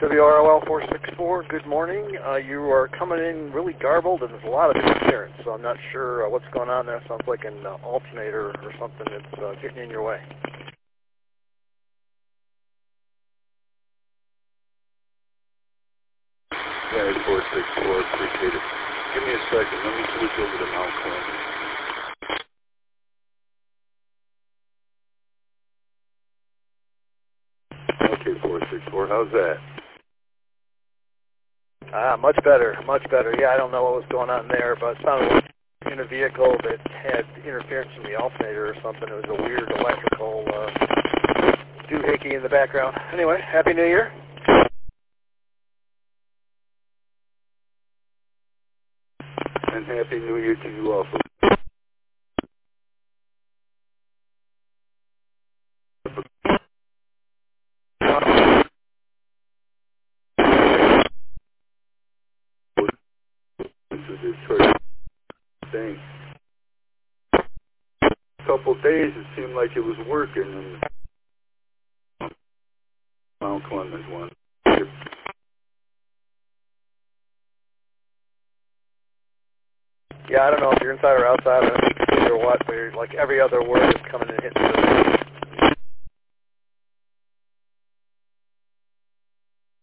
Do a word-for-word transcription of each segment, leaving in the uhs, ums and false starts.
W R O L four six four, good morning. Uh, you are coming in really garbled and there's a lot of interference, so I'm not sure uh, what's going on there. Sounds like an uh, alternator or something that's uh, getting in your way. Yeah, four six four, appreciate it. Give me a second, let me switch over to Mount Clemens. Okay, four six four, how's that? Ah, much better, much better. Yeah, I don't know what was going on there, but it sounded like in a vehicle that had interference from the alternator or something. It was a weird electrical uh, doohickey in the background. Anyway, Happy New Year. And Happy New Year to you also. This is a church thing. A couple days it seemed like it was working in Mount Clemens one. Yeah, I don't know if you're inside or outside. I don't know if you can see or what, but you're, like every other word is coming and hitting the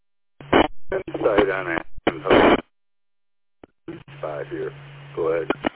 Inside on it. Five here. Go ahead.